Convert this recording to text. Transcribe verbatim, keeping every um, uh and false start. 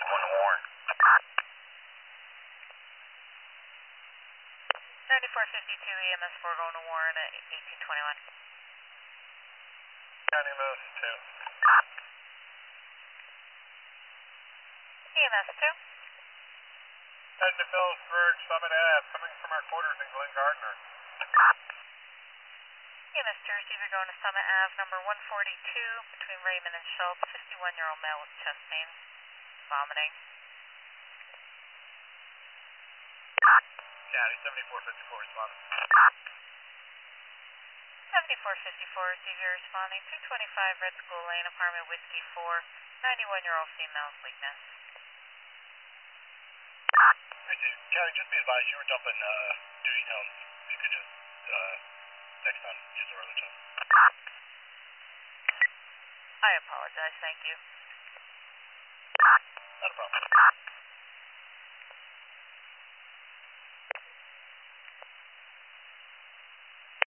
one to Warren. ninety-four fifty-two E M S four going to Warren at eighteen twenty-one. County M S two. E M S two. Heading to Phillipsburg, Summit Ave, coming from our quarters in Glen Gardner. E M S two receiver going to Summit Ave, number one forty-two, between Raymond and Schultz, fifty-one-year-old male with chest pain, vomiting. County seventy-four fifty-four responding. seventy-four fifty-four receiver responding, two twenty-five Red School Lane, apartment Whiskey four, ninety-one-year-old female with weakness. Receive. County, just be advised you were dumping uh, duty tones. If you could just, uh, next time, use the roller tone. I apologize, thank you. Not a problem.